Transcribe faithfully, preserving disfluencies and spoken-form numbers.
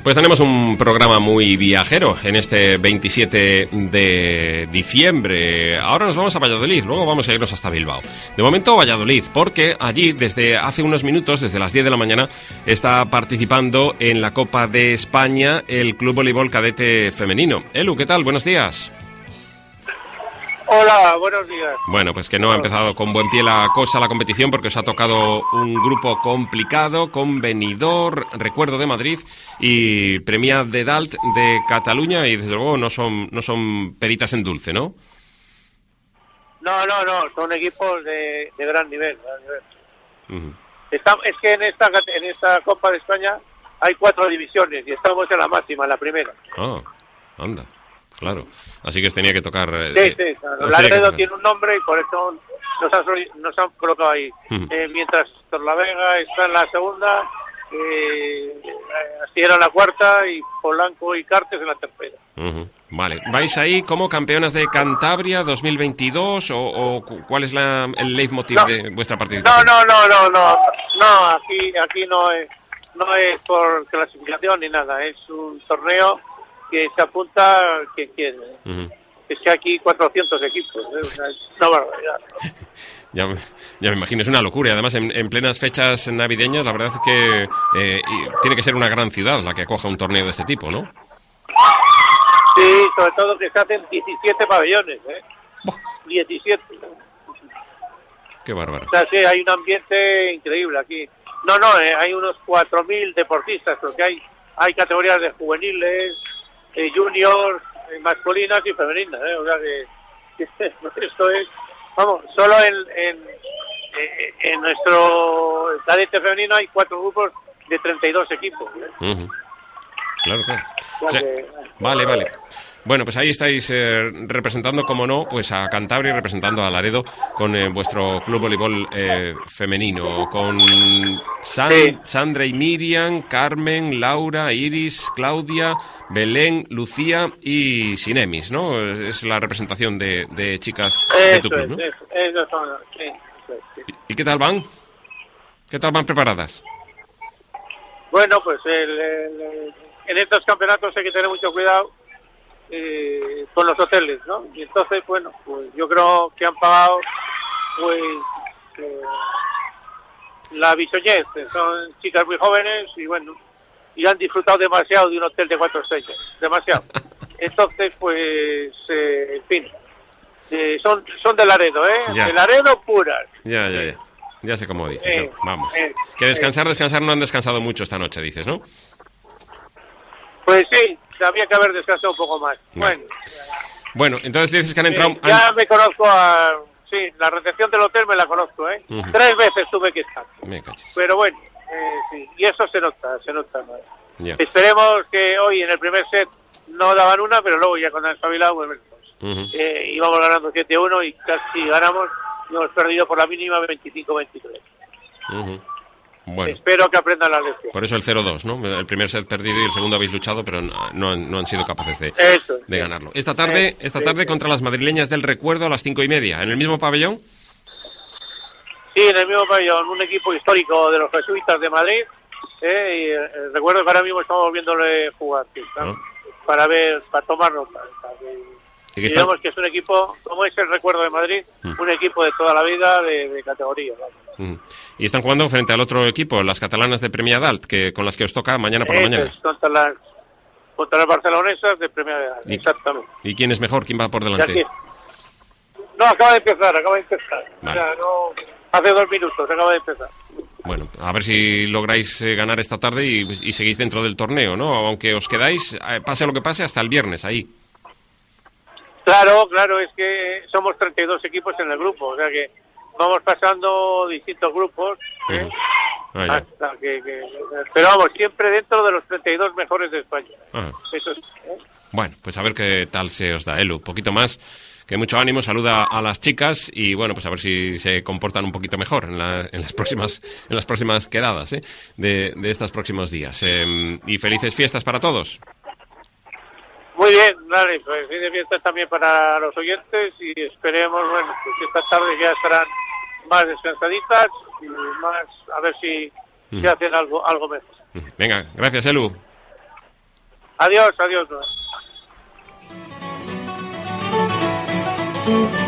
Pues tenemos un programa muy viajero en este veintisiete de diciembre. Ahora nos vamos a Valladolid, luego vamos a irnos hasta Bilbao. De momento Valladolid, porque allí desde hace unos minutos, desde las diez de la mañana, está participando en la Copa de España el Club Voleibol Cadete Femenino. Elu, ¿qué tal? Buenos días. Hola, buenos días. Bueno, pues que no ha empezado con buen pie la cosa, la competición, porque os ha tocado un grupo complicado con Benidorm, Recuerdo de Madrid y Premià de Dalt de Cataluña, y desde luego no son no son peritas en dulce, ¿no? No, no, no, son equipos de, de gran nivel. Gran nivel. Uh-huh. Está, es que en esta en esta Copa de España hay cuatro divisiones y estamos en la máxima, en la primera. Ah, anda. Claro, así que os tenía que tocar... Sí, eh, sí, claro. Laredo tiene un nombre y por eso nos han, nos han colocado ahí. Uh-huh. Eh, mientras Torlavega está en la segunda, eh, Astillero en la cuarta y Polanco y Cartes en la tercera. Uh-huh. Vale, ¿vais ahí como campeonas de Cantabria dos mil veintidós o, o cuál es la, el leitmotiv no, de vuestra participación? No, no, no, no, no, no, aquí, aquí no es, no es por clasificación ni nada, es un torneo que se apunta quien quiere. Uh-huh. Es que aquí cuatrocientos equipos, ¿eh? O sea, es una barbaridad. ya, me, ya me imagino, es una locura. Además, en, en plenas fechas navideñas, la verdad es que eh, tiene que ser una gran ciudad la que acoja un torneo de este tipo, ¿no? Sí, sobre todo que se hacen diecisiete pabellones, ¿eh? Oh. diecisiete. Qué bárbaro. O sea, sí, hay un ambiente increíble aquí. No, no, eh, hay unos cuatro mil deportistas, porque hay, hay categorías de juveniles, Eh, juniors, eh, masculinas y femeninas, ¿eh? O sea que, que esto es, vamos, solo en, en, en nuestro cadete femenino hay cuatro grupos de treinta y dos equipos, ¿eh? Uh-huh. Claro, claro. O sea, vale, vale. Bueno, pues ahí estáis eh, representando, como no, pues a Cantabria y representando a Laredo con eh, vuestro club voleibol eh, femenino, con San, sí. Sandra y Miriam, Carmen, Laura, Iris, Claudia, Belén, Lucía y Sinemis, ¿no? Es la representación de, de chicas eso de tu club, es, ¿no? Eso, eso son, sí, eso es, sí. ¿Y, ¿Y qué tal van? ¿Qué tal van preparadas? Bueno, pues el, el, el, en estos campeonatos hay que tener mucho cuidado Eh, con los hoteles, ¿no? Y entonces, bueno, pues yo creo que han pagado, pues, eh, la bisoñez. Son chicas muy jóvenes y, bueno, y han disfrutado demasiado de un hotel de cuatro estrellas, demasiado. Entonces, pues, eh, en fin, eh, son son de Laredo, ¿eh? Ya. De Laredo puras. Ya, ya, ya. Ya sé cómo dices, eh, ¿no? Vamos. Eh, que descansar, descansar no han descansado mucho esta noche, dices, ¿no? Pues sí. Había que haber descansado un poco más. Bueno, bueno entonces dices que han entrado... Eh, ya han... me conozco a... Sí, la recepción del hotel me la conozco, ¿eh? Uh-huh. Tres veces tuve que estar. Me cachis. Pero bueno, eh, sí. Y eso se nota, se nota más. Yeah. Esperemos que hoy en el primer set no daban una, pero luego ya cuando han espabilado, pues, uh-huh. eh, íbamos ganando siete uno y casi ganamos y hemos perdido por la mínima veinticinco veintitrés. Uh-huh. Bueno. Espero que aprendan la lección. Por eso el cero dos, ¿no? El primer set perdido y el segundo habéis luchado, pero no, no, han, no han sido capaces de, eso, de sí. ganarlo. Esta tarde, esta tarde sí, contra sí. las madrileñas del Recuerdo a las cinco y media, ¿en el mismo pabellón? Sí, en el mismo pabellón, un equipo histórico de los jesuitas de Madrid. Eh, y eh, recuerdo que ahora mismo estamos viéndole jugar, ¿sí? ¿no? Para ver, para tomar nota. Para que... Y digamos está... que es un equipo, como es el Recuerdo de Madrid, mm. un equipo de toda la vida de, de categoría. ¿Vale? Mm. Y están jugando frente al otro equipo, las catalanas de Premià Dalt, que con las que os toca mañana por la Eso mañana. Es, contra las contra las barcelonesas de Premià Dalt, ¿Y, exactamente. ¿Y quién es mejor? ¿Quién va por delante? No, acaba de empezar, acaba de empezar. Vale. O sea, no, hace dos minutos, acaba de empezar. Bueno, a ver si lográis eh, ganar esta tarde y, y seguís dentro del torneo, ¿no? Aunque os quedáis, eh, pase lo que pase, hasta el viernes ahí. Claro, claro, es que somos treinta y dos equipos en el grupo, o sea que vamos pasando distintos grupos, ¿eh? Uh-huh. ah, hasta que, que, pero vamos, siempre dentro de los treinta y dos mejores de España. Uh-huh. Eso es, ¿eh? Bueno, pues a ver qué tal se os da, Elu. Un poquito más, que mucho ánimo, saluda a las chicas y bueno, pues a ver si se comportan un poquito mejor en, la, en las próximas en las próximas quedadas, ¿eh? de, de estos próximos días. Eh, y felices fiestas para todos. Muy bien, dale, pues felices fiestas también para los oyentes y esperemos, bueno, pues esta tarde ya estarán más descansaditas y más, a ver si, uh-huh. si hacen algo, algo mejor. Venga, gracias, Elu. Adiós, adiós.